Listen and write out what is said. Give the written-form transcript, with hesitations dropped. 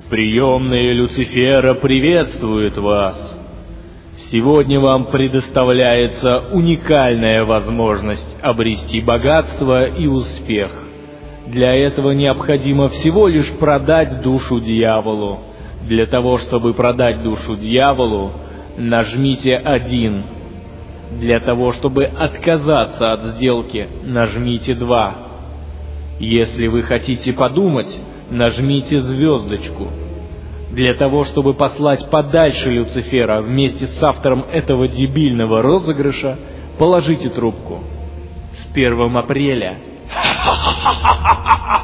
Приемная Люцифера приветствует вас. Сегодня вам предоставляется уникальная возможность обрести богатство и успех. Для этого необходимо всего лишь продать душу дьяволу. Для того, чтобы продать душу дьяволу, нажмите 1. Для того, чтобы отказаться от сделки, нажмите 2. Если вы хотите подумать, нажмите звездочку. Для того, чтобы послать подальше Люцифера вместе с автором этого дебильного розыгрыша, положите трубку. С 1 апреля.